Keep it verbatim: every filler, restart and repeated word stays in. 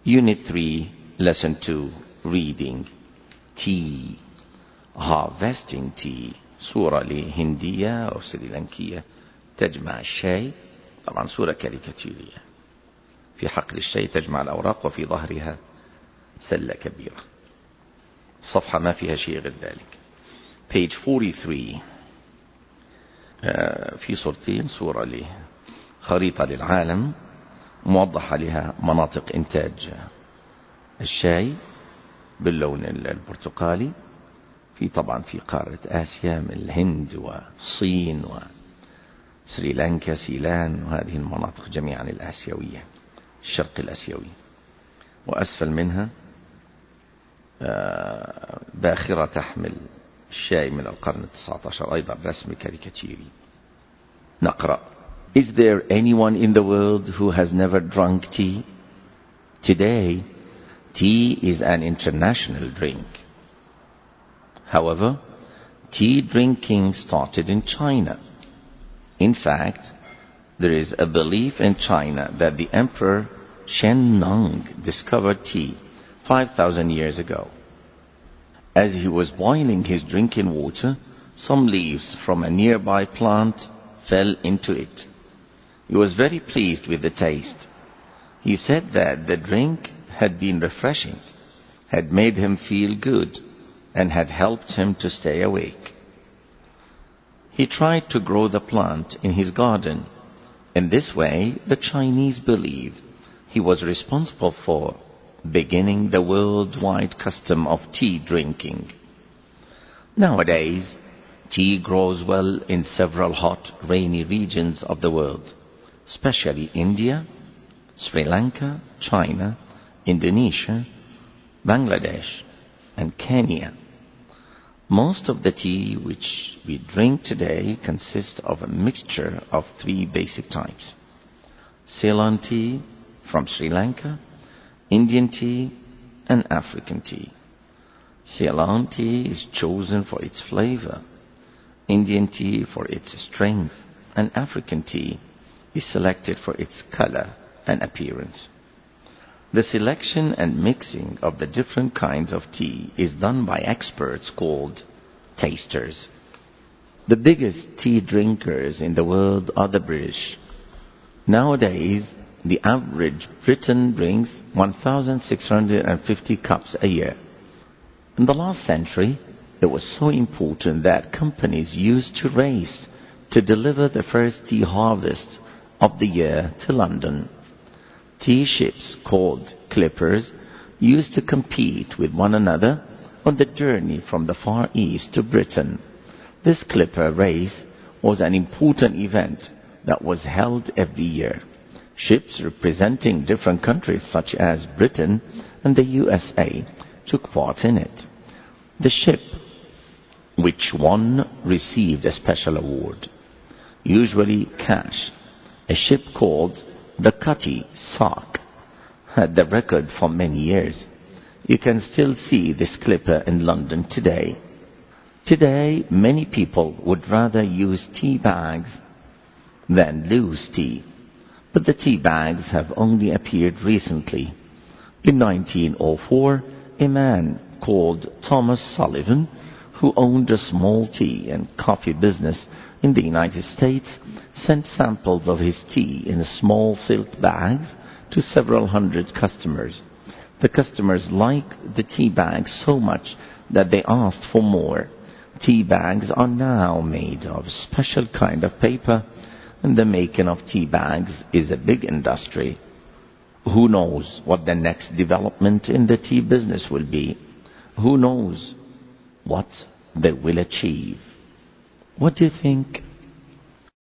Unit three, Lesson two, Reading. Tea. Harvesting tea. صورة لهندية أو سريلانكية تجمع الشاي. طبعا صورة كاريكاتيرية. في حقل الشاي تجمع الأوراق وفي ظهرها سلة كبيرة. صفحة ما فيها شيء غير ذلك. page forty-three. آه في صورتين، صورة لخريطة للعالم موضحة لها مناطق إنتاج الشاي باللون البرتقالي. في طبعا في قارة آسيا من الهند والصين وسريلانكا سيلان وهذه المناطق جميعا الآسيوية، الشرق الآسيوي. وأسفل منها باخرة تحمل الشاي من القرن التاسع عشر، أيضا رسم كاريكاتيري. نقرأ. Is there anyone in the world who has never drunk tea? Today, tea is an international drink. However, tea drinking started in China. In fact, there is a belief in China that the Emperor Shen Nung discovered tea five thousand years ago. As he was boiling his drinking water, some leaves from a nearby plant fell into it. He was very pleased with the taste. He said that the drink had been refreshing, had made him feel good, and had helped him to stay awake. He tried to grow the plant in his garden. In this way, the Chinese believed he was responsible for beginning the worldwide custom of tea drinking. Nowadays, tea grows well in several hot, rainy regions of the world, especially India, Sri Lanka, China, Indonesia, Bangladesh, and Kenya. Most of the tea which we drink today consists of a mixture of three basic types: Ceylon tea from Sri Lanka, Indian tea, and African tea. Ceylon tea is chosen for its flavor, Indian tea for its strength, and African tea is selected for its color and appearance. The selection and mixing of the different kinds of tea is done by experts called tasters. The biggest tea drinkers in the world are the British. Nowadays, the average Briton drinks one thousand six hundred fifty cups a year. In the last century, it was so important that companies used to race to deliver the first tea harvest of the year to London. Tea ships called clippers used to compete with one another on the journey from the Far East to Britain. This clipper race was an important event that was held every year. Ships representing different countries such as Britain and the U S A took part in it. The ship which won received a special award, usually cash. A ship called the Cutty Sark had the record for many years. You can still see this clipper in London today. Today, many people would rather use tea bags than loose tea. But the tea bags have only appeared recently. In nineteen oh four, a man called Thomas Sullivan, who owned a small tea and coffee business in the United States, sent samples of his tea in small silk bags to several hundred customers. The customers liked the tea bags so much that they asked for more. Tea bags are now made of a special kind of paper, and the making of tea bags is a big industry. Who knows what the next development in the tea business will be? Who knows what they will achieve? What do you think